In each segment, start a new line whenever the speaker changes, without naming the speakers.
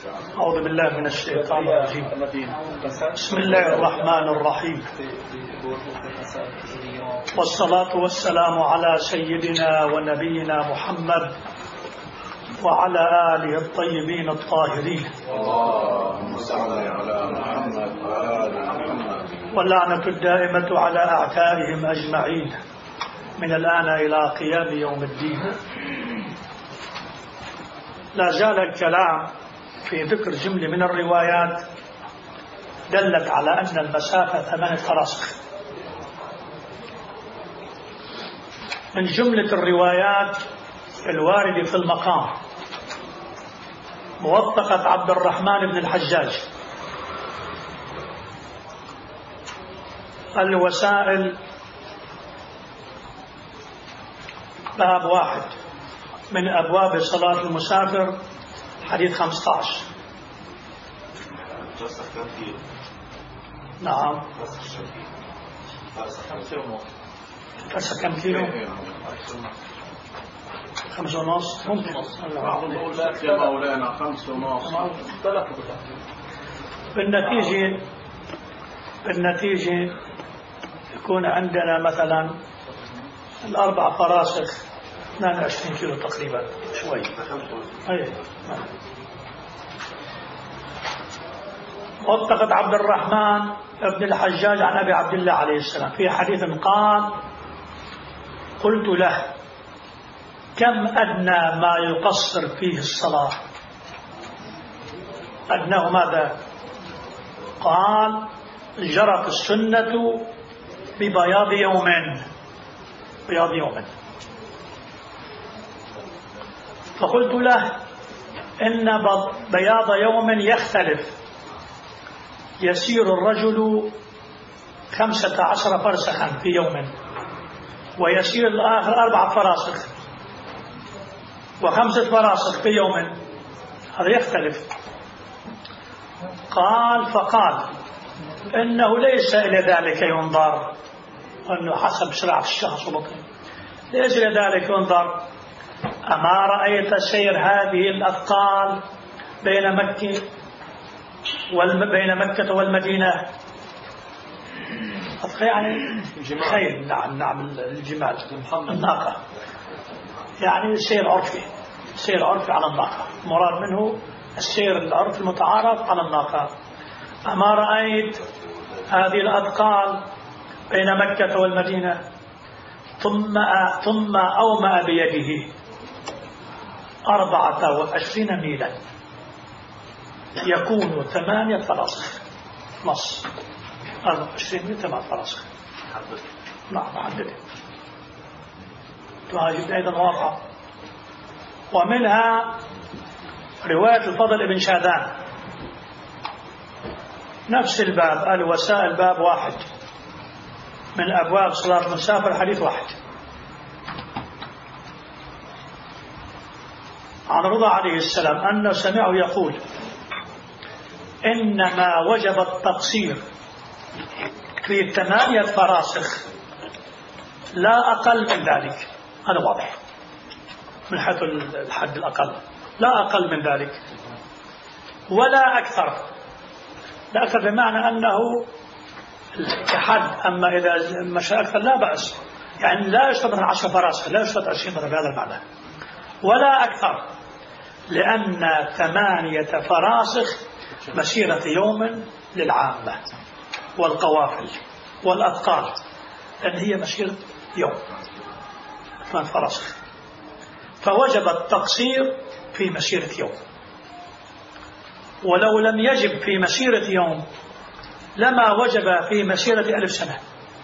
أعوذ بالله من الشيطان الرجيم. بسم الله الرحمن الرحيم، والصلاة والسلام على سيدنا ونبينا محمد وعلى آله الطيبين الطاهرين،
اللهم صل على محمد وآل محمد،
واللعنة الدائمة على أعدائهم أجمعين من الآن إلى قيام يوم الدين. لا زال الكلام في ذكر جملة من الروايات دلت على أن المسافة 8 فراسخ. من جملة الروايات الواردة في المقام موثقة عبد الرحمن بن الحجاج، الوسائل باب 1 من أبواب صلاة المسافر، حديث 15. نعم. فرسخ كم كيلو؟ 5.5 ممكن.
يا مولانا 5.5.
بالنتيجة يكون عندنا مثلا 4 فراسخ 22 كيلو تقريبا شوي. وثقت عبد الرحمن بن الحجاج عن أبي عبد الله عليه السلام في حديث قال: قلت له: كم أدنى ما يقصر فيه الصلاة؟ أدناه ماذا؟ قال: جرت السنة ببياض يوم. بياض يوم. فقلت له: إن بياض يوم يختلف، يسير الرجل 15 فرسخا في يوم، ويسير الآخر 4 فراسخ و5 فراسخ في يوم، هذا يختلف. فقال: إنه ليس إلى ذلك ينظر، أنه حسب سرعة الشخص وبطنه، ليس إلى ذلك ينظر. أما رأيت سير هذه الأثقال بين مكة والمدينة؟ يعني خيل. نعم الجمال، الناقة، يعني سير عرفي، سير عرفي على الناقة، مراد منه السير العرفي المتعارف على الناقة. أما رأيت هذه الأثقال بين مكة والمدينة؟ ثم أومأ بيده 24 ميلا، يكون 8 فراسخ نص. 24 ميل 8 فراسخ. نعم محدده. وهذه أيضا واقع. ومنها رواية الفضل بن شاذان، نفس الباب، الوسائل باب 1 من أبواب صلاة المسافر، حديث 1. عن رضا عليه السلام أنه سمعه يقول: إنما وجب التقصير في 8 فراسخ، لا أقل من ذلك. هذا واضح من حيث الحد الأقل، لا أقل من ذلك ولا أكثر. لا أكثر بمعنى أنه كحد، أما إذا مشى أكثر لا بأس، يعني لا يشترط 10 فراسخ، لا يشترط 20 بهذا المعنى، ولا أكثر، لأن 8 فراسخ مسيرة يوم للعامة والقوافل والأثقال، لأن هي مسيرة يوم 8 فراسخ، فوجب التقصير في مسيرة يوم. ولو لم يجب في مسيرة يوم لما وجب في مسيرة 1000 سنة،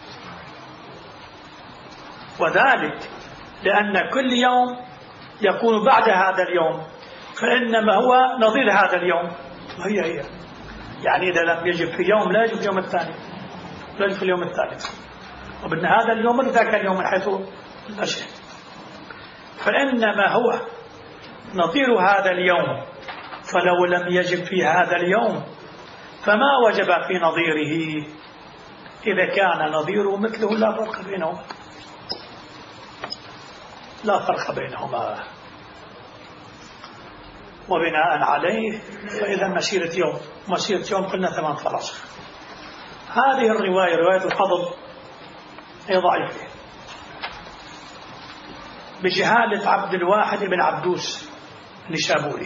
وذلك لأن كل يوم يكون بعد هذا اليوم، فإنما هو نظير هذا اليوم، وهي يعني إذا لم يجب في يوم لا يجب في اليوم الثاني، لا يجب في اليوم الثالث، وبأن هذا اليوم من ذاك اليوم من حيث الأشياء، فإنما هو نظير هذا اليوم. فلو لم يجب في هذا اليوم فما وجب في نظيره، إذا كان نظيره مثله لا فرق بينهما، لا فرق بينهما. وبناء عليه فإذا مسيرة يوم قلنا 8 فراسخ. هذه الرواية رواية الفضل هي ضعيفة بجهالة عبد الواحد بن عبدوس النشابوري.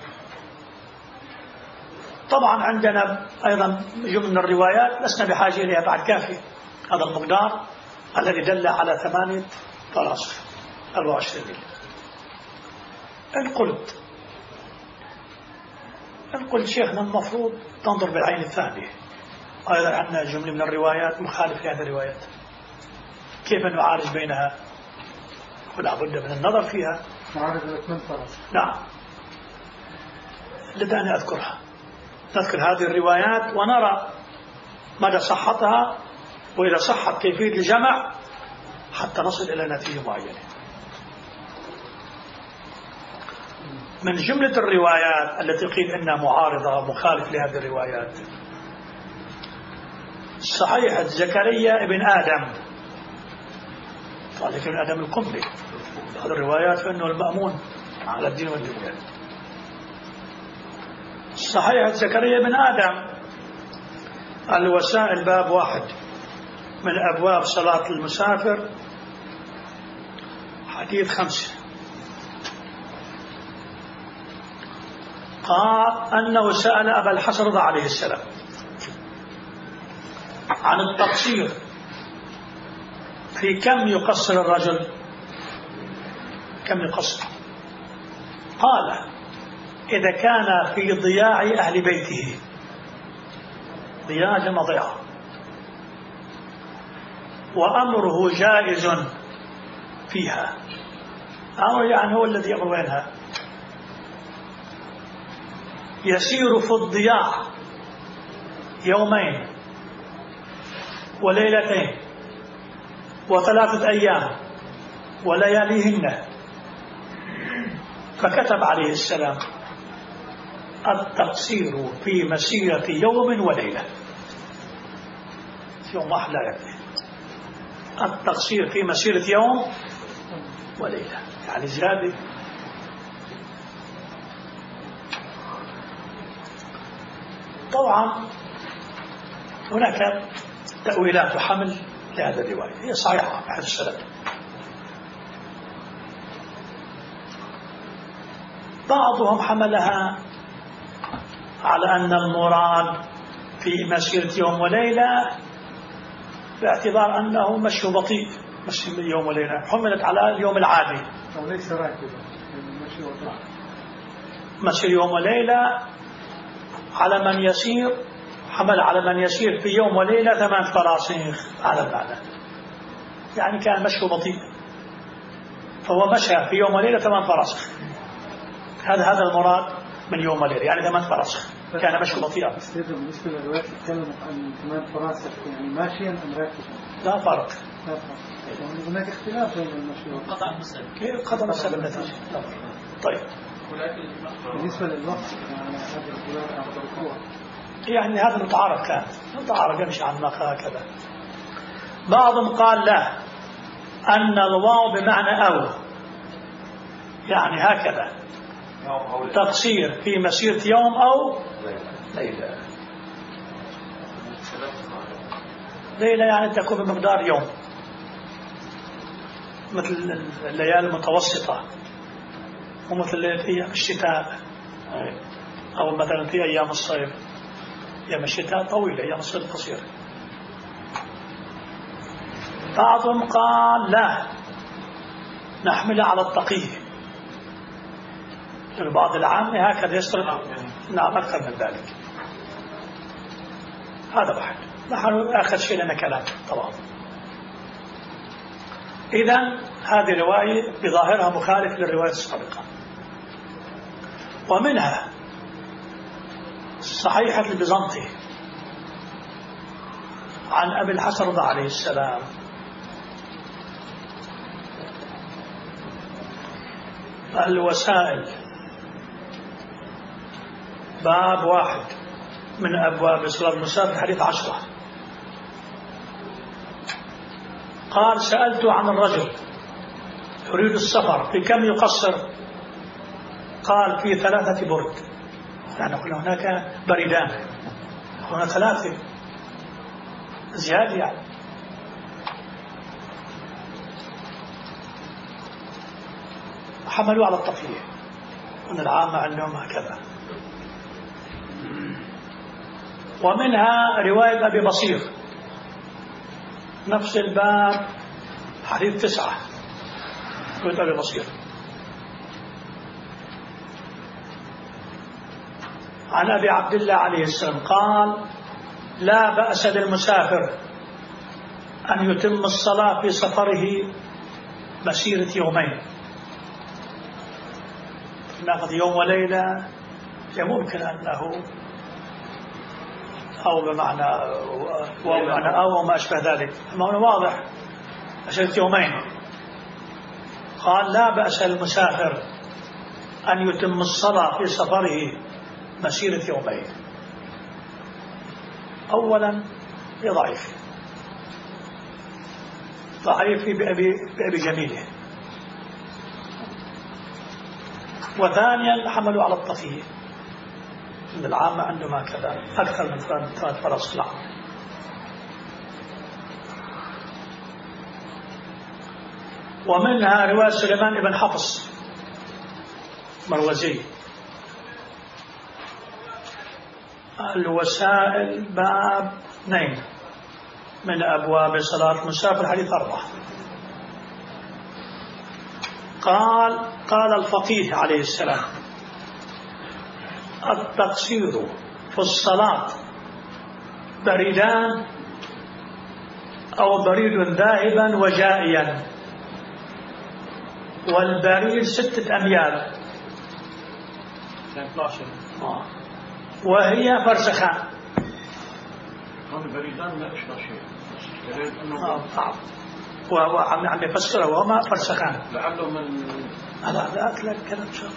طبعا عندنا أيضا جملة من الروايات لسنا بحاجة إليها بعد كافي. هذا المقدار الذي دل على 8 فراسخ 24 ميل. إن قلت شيخنا المفروض تنظر بالعين الثانية، أيضا عندنا جملة من الروايات مخالفة لهذه الروايات، كيف نعالج بينها؟ ولا بد من النظر فيها. نعم، لدينا أذكرها، نذكر هذه الروايات ونرى مدى صحتها، وإذا صحت كيفية الجمع حتى نصل إلى نتيجة معينة. من جملة الروايات التي قيل إنها معارضة مخالف لهذه الروايات صحيحة زكريا ابن آدم، صالح ابن آدم القمري. هذه الروايات فإنه المأمون على الدين والدنيا. صحيحة زكريا ابن آدم الوسائل باب 1 من أبواب صلاة المسافر، حديث 5. قال أنه سأل أبا الحسن رضا عليه السلام عن التقصير في كم يقصر الرجل، كم يقصر. قال إذا كان في ضياع أهل بيته، ضياع جمع ضياع، وأمره جائز فيها. أمر يعني هو الذي يأمر وينهى. يسير في الضياع 2 وليلتين و3 أيام ولياليهن. فكتب عليه السلام التقصير في مسيرة يوم وليلة. يوم واحد لا يكفي، التقصير في مسيرة يوم وليلة يعني زيادة. طبعا هناك تأويلات وحمل لهذه الرواية، هي صحيحة بحيث السند. بعضهم حملها على أن المراد في مسيرة يوم وليلة باعتبار أنه مشي بطيء، مشي يوم وليلة، حملت على اليوم العادي
وليس راكبا،
مسير يوم وليلة على من يسير، حمل على من يسير في يوم وليلة 8 فراسخ على المعنى، يعني كان مشي بطيء فهو مشى في يوم وليلة 8 فراسخ. هذا المراد من يوم وليلة، يعني 8 فراسخ، كان مشي بطيئا.
بالنسبة للروايات تتكلم عن 8 فراسخ يعني ماشيا أم راكبا؟
لا فرق.
يعني هناك اختلاف بين المشي
قطع مسألة.
كيف قطع مسألة النتيجة؟ طيب.
بالنسبة للوقت يعني هذا الرواية عن الركوع
يعني هذا متعارف، كان متعارف يمشي عن هكذا. بعضهم قال لا، أن الواو بمعنى أو، يعني هكذا تقصير في مسيرة يوم أو ليلة. ليلة يعني تكون بمقدار يوم، مثل الليالي المتوسطة، ومثل أيام الشتاء، أو مثلا في أيام الصيف. أيام الشتاء طويلة، أيام الصيف قصيرة. بعضهم قال لا، نحمل على التقية، البعض العام هكذا يصرف. نعم أكثر من ذلك. هذا واحد. نحن آخر شيء لنا كلام طبعا. إذن هذه رواية بظاهرها مخالف للرواية السابقة. ومنها صحيحة البيزنطي عن أبي الحسن رضا عليه السلام الوسائل باب 1 من أبواب صلاة المسافر، حديث 10. قال سألت عن الرجل يريد السفر في كم يقصر؟ قال في 3 برد، يعني قلنا هناك بردان، هنا 3 زيادة يعني. حملوا على التقييد، وأن العامة عندهم هكذا. ومنها رواية أبي بصير نفس الباب حديث 9 رواية أبي بصير عن أبي عبد الله عليه السلام قال: لا بأس للمسافر أن يتم الصلاة في سفره مسيرة يومين. ناخذ يوم وليلة ممكن أنه أو بمعنى أو ما أشبه ذلك، أما هو واضح مسيرة يومين. قال: لا بأس للمسافر أن يتم الصلاة في سفره مسيرة يومين. أولا ضعيف بأبي جميله، وثانيا حملوا على التقييد، إن العامة عندهم هكذا أكثر من 3 فرس. لا. ومنها رواية سليمان بن حفص مروزي الوسائل باب 2 من أبواب صلاة المسافر حديث 4. قال الفقيه عليه السلام: التقصير في الصلاة بريدان أو بريد ذاهبا وجائيا، والبريد 6 أميال وهي فرسخان.
البريدان لا أشبه شيء،
وعم يفسره وما فرسخان
لعله من
لا أكلم كلام شر.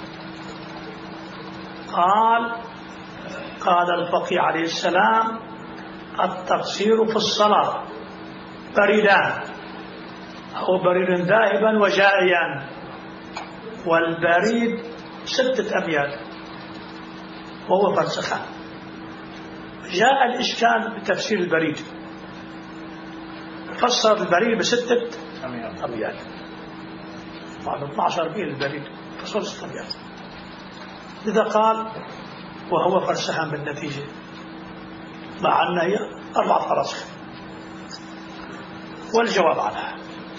قال الفقيه عليه السلام: التقصير في الصلاة بريدان أو بريد ذاهبا وجائيا، والبريد 6 أميال وهو فرسخان. جاء الإشكال بتفسير البريد، فسر البريد ب6 أميال، بعد 12 ميل البريد، فسر 6 أميال. لذا قال وهو فرسخان بالنتيجة، مع أنها هي 4 فرسخ. والجواب عنها: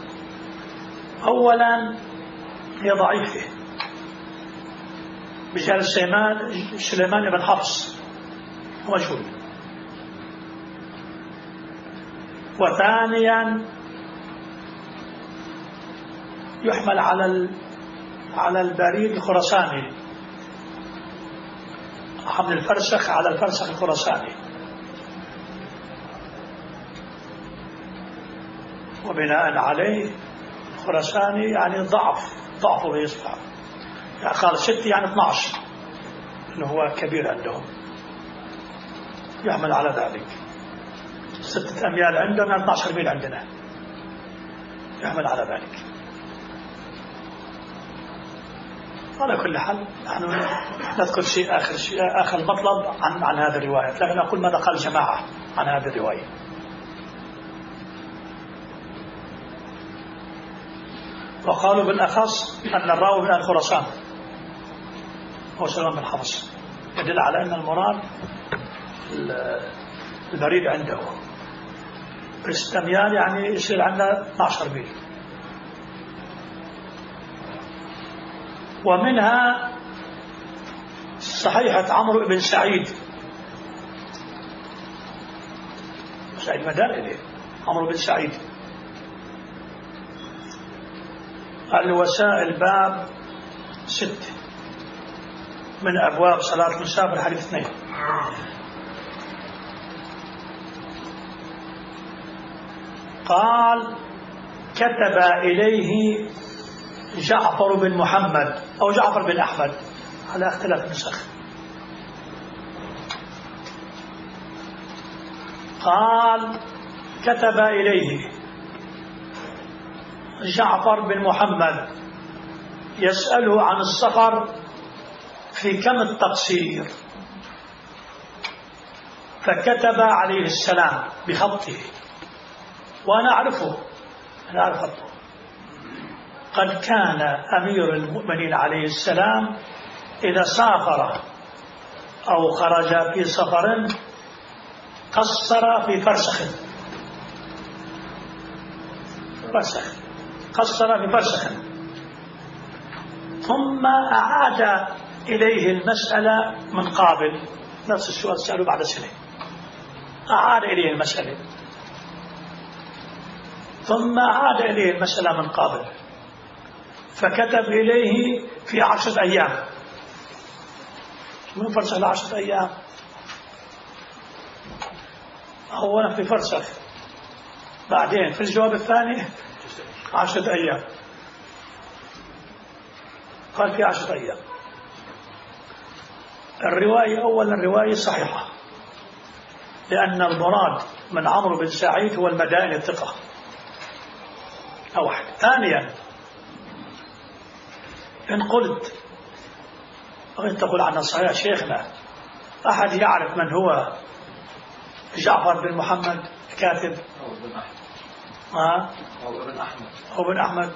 أولا هي ضعيفة بجال سليمان بن حفص مجهول. وثانيا يحمل على البريد الخراساني، حمل الفرسخ على الفرسخ الخراساني، وبناء عليه الخراساني يعني ضعفه بيصبح، يعني قال 6 يعني 12، انه هو كبير عندهم، يحمل على ذلك. 6 أميال عندهم يعني 12 ميل عندنا، يحمل على ذلك. على كل حال نحن نذكر آخر المطلب عن هذه الرواية، لكن أقول ماذا قال جماعة عن هذه الرواية. وقالوا بالأخص أن الراوي من خراسان هو سليمان بن حفص، يدل على أن المراد البريد عنده 6 أميال، يعني يصير عندنا 12 ميل. ومنها صحيحة عمرو بن سعيد مدائني، عمرو بن سعيد الوسائل باب 6 من أبواب صلاة المسافر حديث 2. قال: كتب إليه جعفر بن محمد أو جعفر بن أحمد على اختلاف النسخ. قال: كتب إليه جعفر بن محمد يسأله عن السفر في كم التقصير، فكتب عليه السلام بخطه، وأنا أعرفه، أنا أعرف خطه. قد كان أمير المؤمنين عليه السلام إذا سافر أو خرج في سفر قصر في فرسخ، قصر في فرسخ، ثم أعاد إليه المسألة من قابل، نفس السؤال سأله بعد سنة، أعاد إليه المسألة، ثم عاد إليه المسألة من قابل، فكتب إليه في 10 أيام. من فرسخ ل10 أيام؟ أولا في فرسخ، بعدين في الجواب الثاني 10 أيام، قال في 10 أيام. الرواية أولا الرواية صحيحة، لأن المراد من عمرو بن سعيد هو المدائن الثقة، أو واحد. ثانيا إن قلت وإن تقول عن الصحيح شيخنا أحد يعرف من هو جعفر بن محمد كاتب أو بن أحمد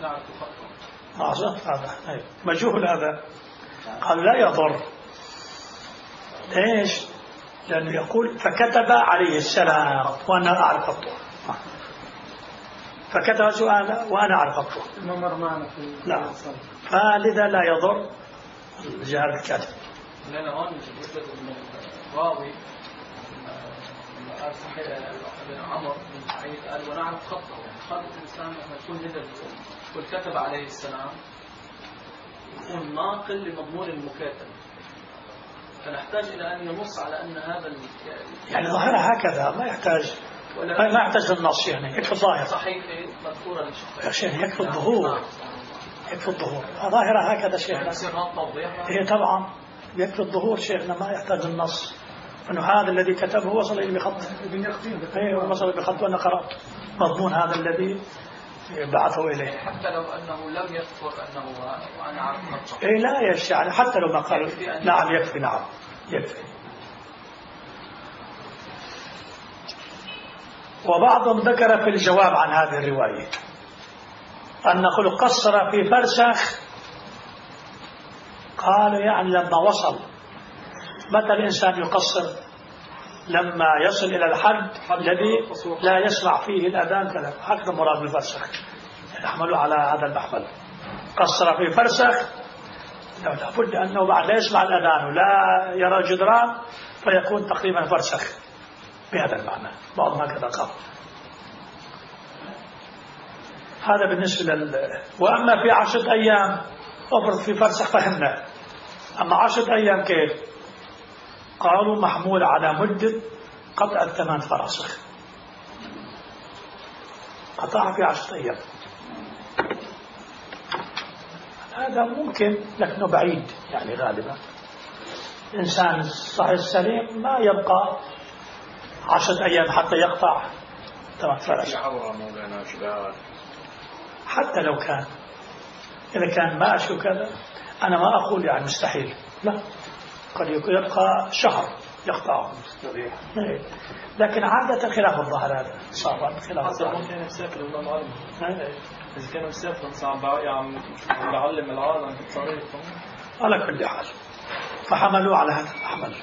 مجهول هذا؟ قال لا يضر. ليش؟ لأنه يقول فكتب عليه السلام وأنا أعرف خطه، فكتب سؤالا وأنا أعرف خطه، لا، فلذا لا يضر جهل الكاتب.
لأن هون الراوي ابن عمر بن سعيد قال ونعرف خطه، خط الإنسان لما يكون هذا والكتب عليه السلام يكون ناقل لمضمون المكاتب، فنحتاج إلى أن ينص على أن هذا
يعني ظاهرة هكذا، ما يحتاج للنص، يعني يكفي الظاهر.
صحيح مذكورة
يا شيخ يكفي الظهور، يكفي الظهور، ظاهرة هكذا شيخنا. هي طبعا يكفي الظهور شيخنا، ما يحتاج النص، أنه هذا الذي كتبه وصل إلى بخط، وصل بخط وأنا قرأت مضمون هذا الذي بعثه إليه،
حتى لو أنه لم يذكر أنه وأنا أعرف خطه.
لا يا شيخ، يعني حتى لو ما قال نعم يكفي، نعم يكفي. وبعضهم ذكر في الجواب عن هذه الرواية أن خلق قصر في فرسخ، قالوا يعني لما وصل، متى الإنسان يقصر؟ لما يصل إلى الحد الذي لا يسمع فيه الأذان كذا، هكذا مراد بالفرسخ، يحملوا على هذا المحمل. قصر في فرسخ لابد أنه بعد لا يسمع الأذان ولا يرى جدران، فيكون تقريبا فرسخ بهذا المعنى، بعضهم هكذا قال. هذا بالنسبة وأما في 10 أيام أفرض في فرسخ فهمنا، أما 10 أيام كيف؟ قالوا محمول على مدة قطع 8 فراسخ، قطعها في 10 أيام. هذا ممكن لكنه بعيد، يعني غالبا إنسان الصحيح السليم ما يبقى 10 أيام حتى يقطع 8 فراسخ، حتى لو كان إذا كان ماشي وكذا. أنا ما أقول يعني مستحيل، لا، قد يبقى شهر يقطعه، لكن عادة خلاف الظهر، هذا صار خلاف الظهر.
ممكن يسافر الإمام علم، إذا كانوا يسافروا صعب يعني يعلم العالم بطريقة.
على كل حال فحملوا على هذا الحمل.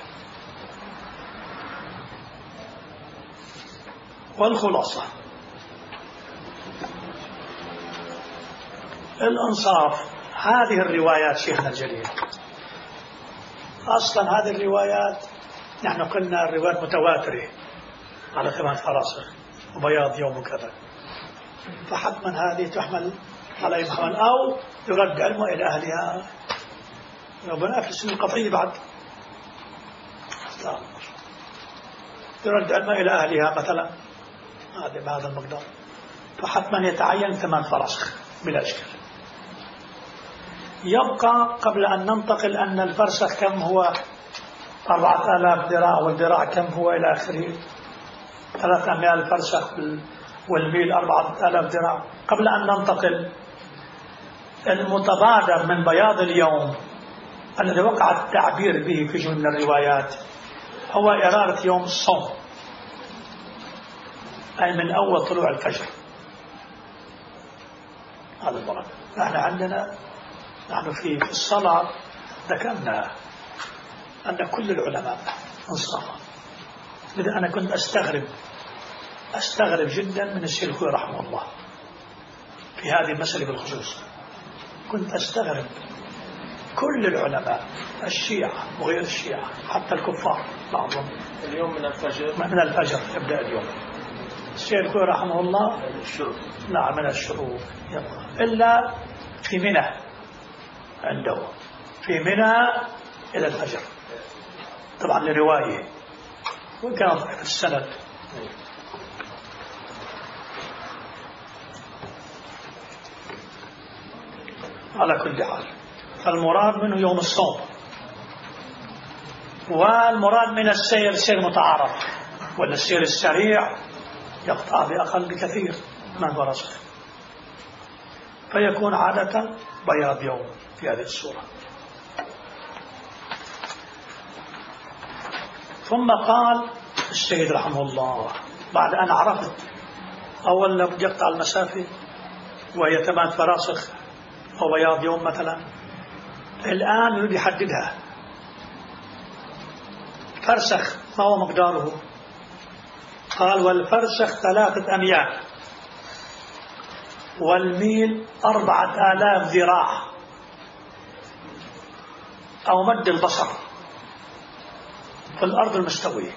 والخلاصة الإنصاف، هذه الروايات شيخنا الجليل أصلا هذه الروايات نحن قلنا الروايات متواترة على 8 فراسخ وبياض يوم وكذا، فحتما هذه تحمل على محمل أو يرد علمه إلى أهلها، ربنا في السنة القطعية بعد يرد علمه إلى أهلها مثلا، هذا بهذا المقدار، فحتما يتعين 8 فراسخ بلا إشكال. يبقى قبل أن ننتقل أن الفرسخ كم هو 4000 ذراع، والذراع كم هو إلى آخره، 300 الفرسخ والميل 4000 ذراع. قبل أن ننتقل، المتبادر من بياض اليوم الذي وقع التعبير به في جمل من الروايات هو إرادة يوم الصوم، أي من أول طلوع الفجر. هذا المراد. نحن في الصلاة ذكرنا أن كل العلماء انصرفوا. لذا أنا كنت أستغرب جدا من الشيخ الخوئي رحمه الله في هذه المسألة بالخصوص. كنت أستغرب كل العلماء الشيعة وغير الشيعة حتى الكفار بعضهم
اليوم من
الفجر يبدأ اليوم. الشيخ الخوئي رحمه الله نعم من الشروق إلا في منى، عنده في منى إلى الفجر طبعا لرواية وكان في السند. على كل حال فالمراد منه يوم الصوم، والمراد من السير سير متعارف، ولا السير السريع يقطع بأقل بكثير من برزه، فيكون عادة بياض يوم في هذه الصورة. ثم قال السيد رحمه الله بعد أن عرفت أولا يقطع المسافة وهي 8 فراسخ أو بياض يوم مثلا، الآن يريد يحددها. فرسخ ما هو مقداره؟ قال والفرسخ 3 أميال والميل 4000 ذراع أو مد البصر في الأرض المستوية.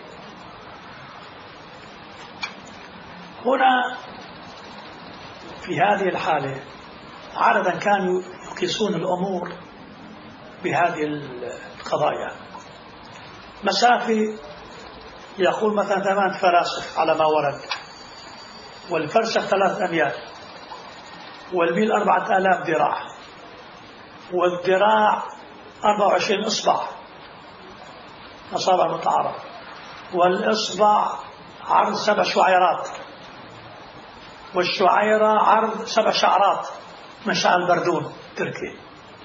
هنا في هذه الحالة عادة كانوا يقيسون الأمور بهذه القضايا. مسافة يقول مثلا 8 فراسخ على ما ورد، والفرسخ 3 أميال والميل 4000 ذراع، والذراع 24 إصبع أصابع متعارف، والإصبع عرض 7 شعيرات، والشعيرة عرض 7 شعرات من شعر البردون تركي،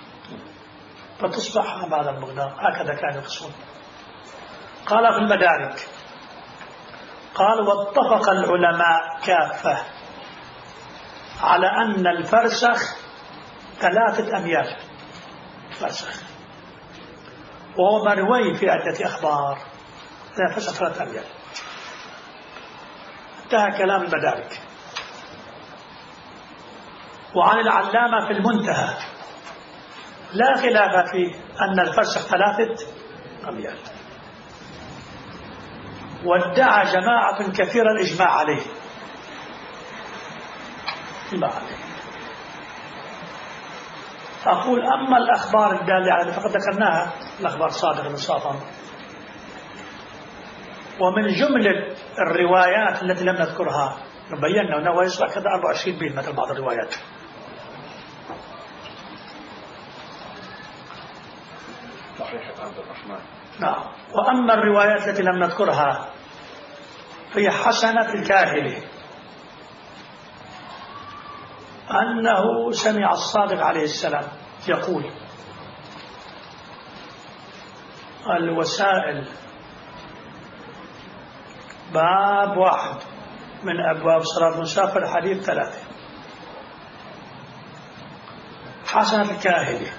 فتصبح هذا المقدار. هكذا كانوا يقصون. قال في المدارك قال واتفق العلماء كافة على أن الفرسخ 3 أميال فرسخ، وهو مروي في عدة أخبار أن الفرسخ 3 أميال. انتهى كلام المدارك. وعن العلامة في المنتهى لا خلاف في أن الفرسخ 3 أميال، وادعى جماعة كثيرة الإجماع عليه. أقول أما الأخبار الدالة على فقد ذكرناها الأخبار صادقة إنصافا، ومن جملة الروايات التي لم نذكرها بينا أنه يصبح كذا 24 بيل مثل بعض الروايات.
صحيح عبد الرحمن.
نعم. وأما الروايات التي لم نذكرها في حسنة الكاهلي أنه سمع الصادق عليه السلام يقول الوسائل باب 1 من أبواب صلاة المسافر حديث 3. حسنة الكاهلي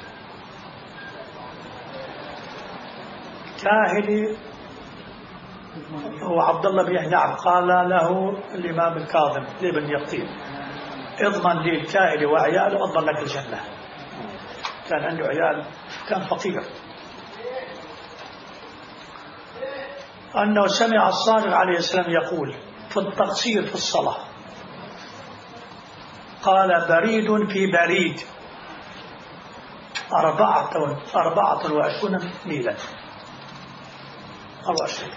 هو عبد الله بن يحيى. قال له الإمام الكاظم لابن يقطين اضمن لي الكاهلي وعياله أضمن لك الجنة. كان عنده عيال، كان فقير. أنه سمع الصادق عليه السلام يقول في التقصير في الصلاة قال بريد في بريد 24 ميلا 24.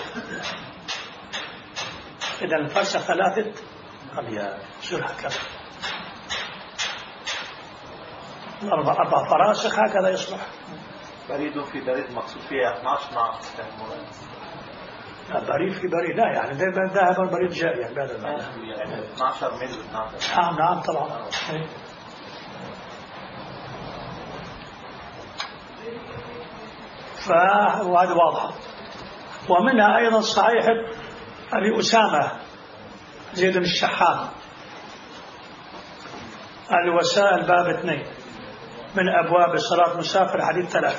إذا الفرسخ 3 أميال. شو هكذا 4 فراسخ هكذا يصبح.
بريد في بريد مقصود فيها 12 نعم.
بريد في بريد لا يعني ذهب البريد جاء يعني بهذا المعنى
12 ميل 12.
نعم طبعا. فهذا واضح. ومنها أيضا صحيحة أبي أسامة زيد بن الشحام الوسائل باب 2 من أبواب صلاة مسافر حديث 3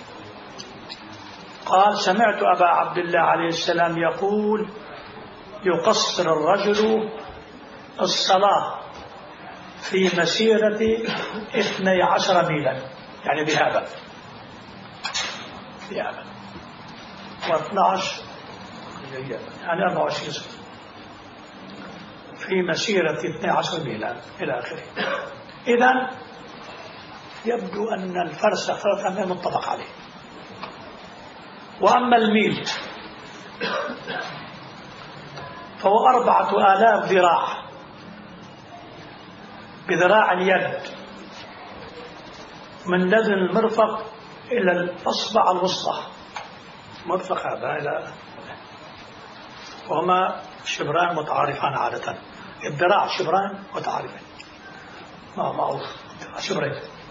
قال سمعت أبا عبد الله عليه السلام يقول يقصر الرجل الصلاة في مسيرة 12 ميلا يعني ذهابا و12 يعني 24 سنة في مسيرة 12 ميلا إلى آخره. إذن يبدو أن الفرسخ 3 ميل متفق عليه. وأما الميل فهو 4000 ذراع بذراع اليد من لدن المرفق إلى الأصبع الوسطى. مرفق هذا إلى وهما شبران متعارفان عادة. الذراع شبران متعارفين معروف شبرين.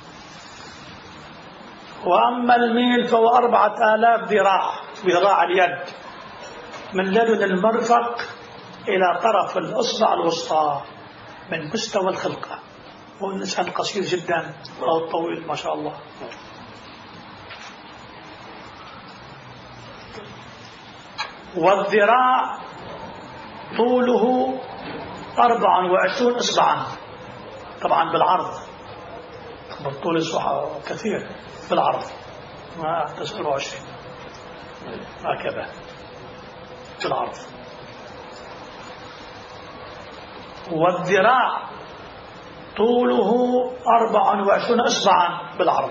وأما الميل فهو 4000 ذراع بذراع اليد من لدن المرفق إلى طرف الأصبع الوسطى من مستوى الخلقة. هو الإنسان قصير جدا أو طويل ما شاء الله. والذراع طوله 24 إصبعا طبعا بالعرض. بالطول كثير بالعرض ما 29 هكذا بالعرض. والذراع طوله 24 إصبعا بالعرض.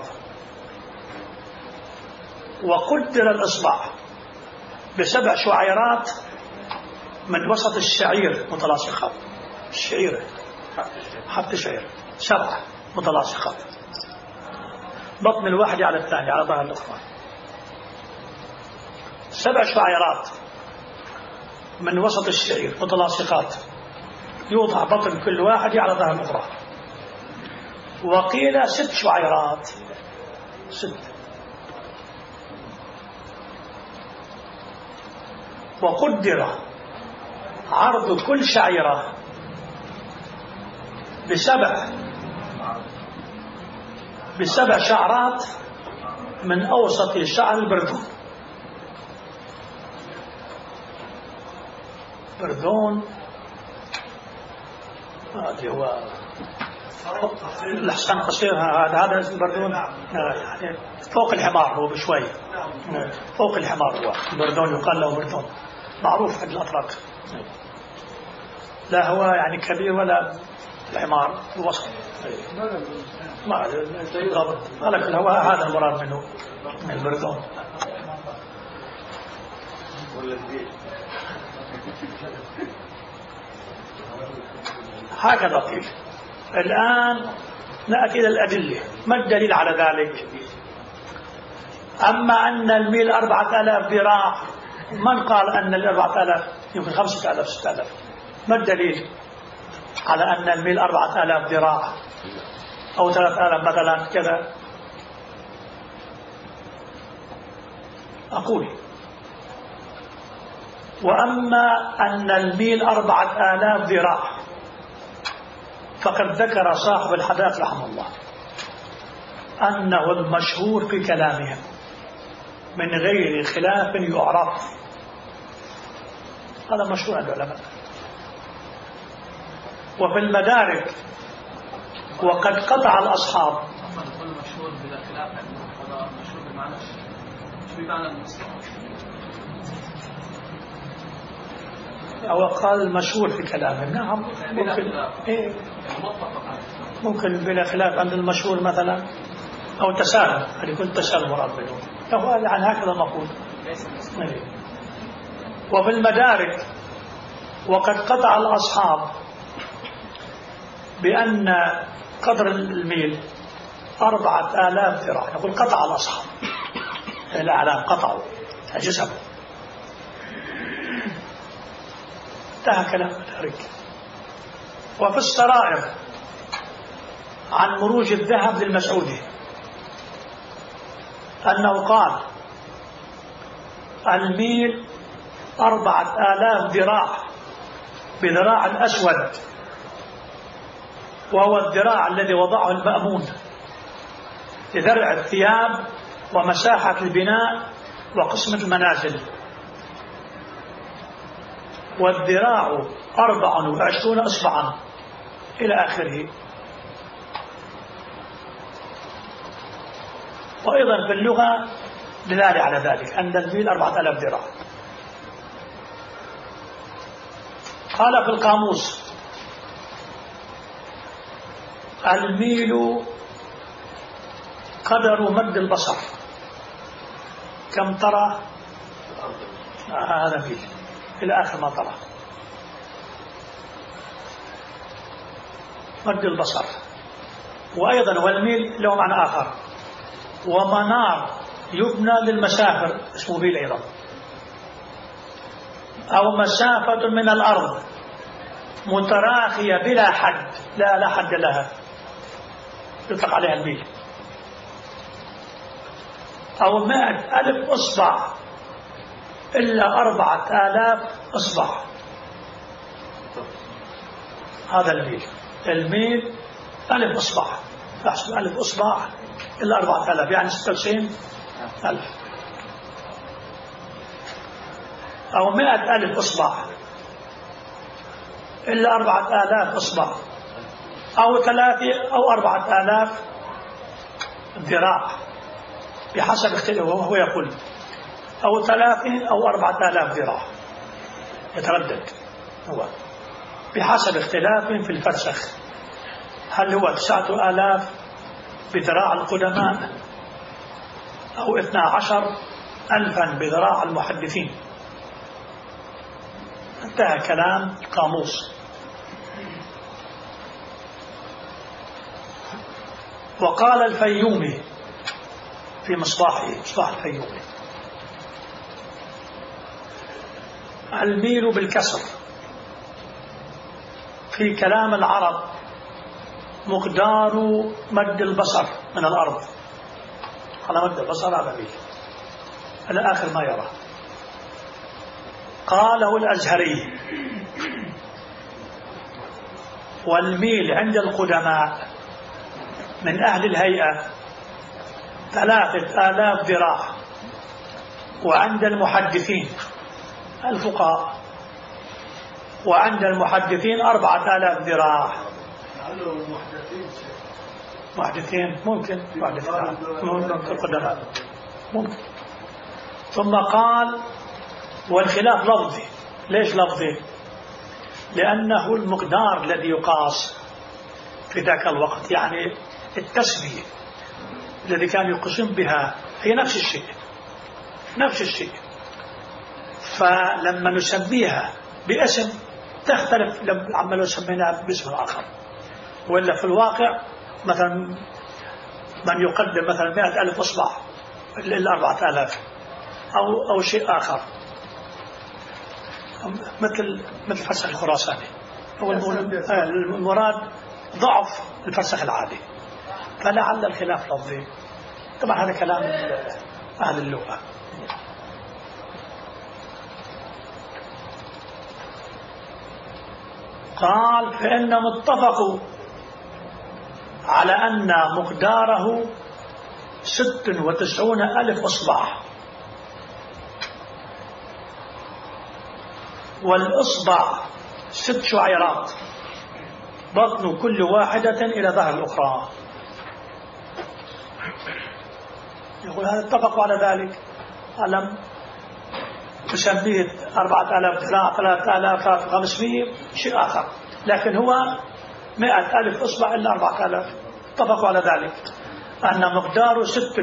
وقدر الإصبع ب7 شعيرات من وسط الشعير متلاصقات. الشعير حتى شعير 7 متلاصقات بطن الواحد على الثاني على ظهر الأخرى. 7 شعيرات من وسط الشعير متلاصقات يوضع بطن كل واحد على ظهر الأخرى. وقيل 6 شعيرات 6. وقدر عرض كل شعيرة ب7 شعرات من أوسط شعر البردون. بردون هذا هو الحصان قصير. هذا البردون يعني فوق الحمار هو بشوي فوق الحمار. هو البردون يقال له بردون معروف عند الأتراك. لا هو يعني كبير ولا الحمار الوسط ما لكن هو هذا المراد منه من البردون. هكذا قيل. الآن نأتي إلى الأدلة. ما الدليل على ذلك؟ أما أن الميل 4000 ذراع من قال أن 4000 يمكن 5000 6000؟ ما الدليل على أن الميل 4000 ذراع أو 3000 مثلا كذا؟ أقول وأما أن الميل 4000 ذراع فقد ذكر صاحب الحدائق رحمه الله أنه المشهور في كلامهم من غير خلاف يعرف. هذا مشهور عند العلماء. وفي المدارك وقد قطع الأصحاب.
المشهور بلا خلاف هذا مشهور بمعنى شو بمعنى المصطلح؟
أو قال المشهور في كلامهم. نعم ممكن ممكن بلا خلاف عند المشهور مثلا أو تساهل. هل يكون تساهل مراد منه فهو عن هكذا نقول. وفي المدارك وقد قطع الأصحاب بأن قدر الميل 4000 ذراع. يقول قطع الأصحاب الأعلام قطعوا جسموا. انتهى كلام المدارك. وفي السرائر عن مروج الذهب للمسعودي أنه قال الميل 4000 ذراع بذراع أسود، وهو الذراع الذي وضعه المأمون لذرع الثياب ومساحة البناء وقسمة المنازل. والذراع 24 إصبعا إلى آخره. وأيضا في اللغة دلالة على ذلك أن الميل 4000 ذراع. قال في القاموس: الميل قدر مد البصر. كم ترى؟ هذا ميل إلى آخر ما ترى، مد البصر. وأيضا والميل له معنى آخر: ومنار يبنى للمسافر اسمه ميل أيضا، أو مسافة من الأرض متراخية بلا حد، لا حد لها، يطلق عليها الميل. أو 100,000 إصبع إلا 4000 إصبع، هذا الميل. الميل 1000 إصبع، أحسب 1000 إصبع إلا 4000 يعني 96,000. أو 100,000 إصبع إلا 4000 إصبع، أو 3 أو 4000 ذراع بحسب اختلاف. وهو يقول أو 30 أو 4000 ذراع، يتردد هو بحسب اختلاف في الفرسخ. هل هو 9,000 بذراع القدماء أو 12,000 بذراع المحدثين؟ انتهى كلام قاموس. وقال الفيومي في مصباح الفيومي: الميل بالكسر في كلام العرب مقدار مد البصر من الأرض. على مد البصر هذا ميل إلى آخر ما يرى. قاله الأزهري: والميل عند القدماء من أهل الهيئة 3,000 ذراع، وعند المحدثين الفقهاء وعند المحدثين 4,000 ذراع. محدثين ممكن القدماء ممكن. ثم قال: والخلاف لفظي. ليش لفظي؟ لأنه المقدار الذي يقاس في ذاك الوقت، يعني التسمية الذي كان يقسم بها هي نفس الشيء. فلما نسميها باسم تختلف عما لو سميناها باسم آخر. وإلا في الواقع مثلا من يقدم مثلا 100,000 إصبع إلا 4,000 أو شيء آخر، مثل الفرسخ الخراساني. هو المراد ضعف الفرسخ العادي، فلعل الخلاف لفظي. طبعا هذا كلام أهل اللغة. قال: فإنهم اتفقوا على أن مقداره 96,000 إصبع، والإصبع 6 شعيرات بطن كل واحدة إلى ظهر الأخرى. يقول هذا اتفقوا على ذلك. ألم تسميه 4,000 ذراع 3,500 شيء آخر، لكن هو 100,000 إصبع إلا 4,000. اتفقوا على ذلك أن مقداره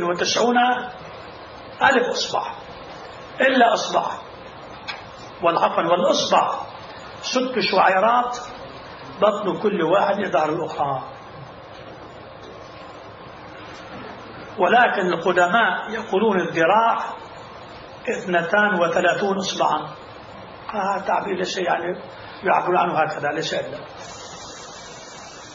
96,000 إصبع إلا إصبع، والإصبع 6 شعيرات بطن كل واحد يظهر الأخرى. ولكن القدماء يقولون الذراع 32 إصبعا. هذا تعبير ليس يعني يعبر عنه هكذا، ليس إلا.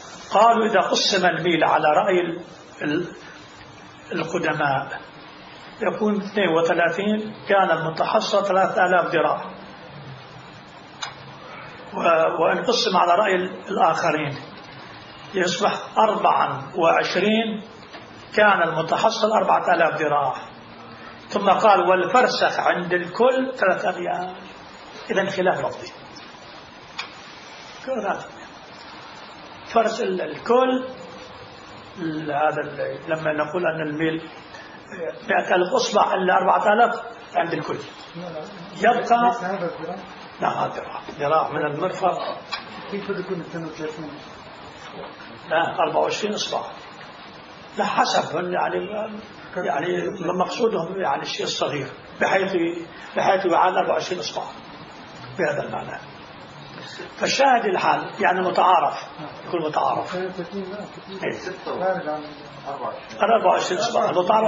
قالوا إذا قسم الميل على رأي القدماء يكون 32 كان المتحصل 3000 ذراع. وإن قسم على رأي الآخرين يصبح 24 كان المتحصل 4000 ذراع. ثم قال والفرسخ عند الكل 3 أميال. إذن خلاف لفظي. فرس الكل هذا لما نقول أن الميل 100,000 أصبع إلا 4000 عند الكل يبقى. نعم هذا ذراع من المرفق.
كيف يكون 32؟
لا 24 إصبع. لا حسب يعني مقصودهم يعني الشيء الصغير بحيث يعاد 24 إصبع بهذا المعنى. فالشاهد الحال يعني متعارف، يكون متعارف. 24 إصبع متعارف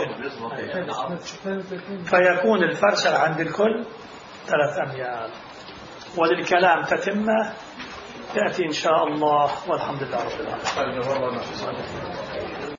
24. فيكون الفرسخ عند الكل 3 أميال. وللكلام تتمة تأتي إن شاء الله، والحمد لله رب العالمين.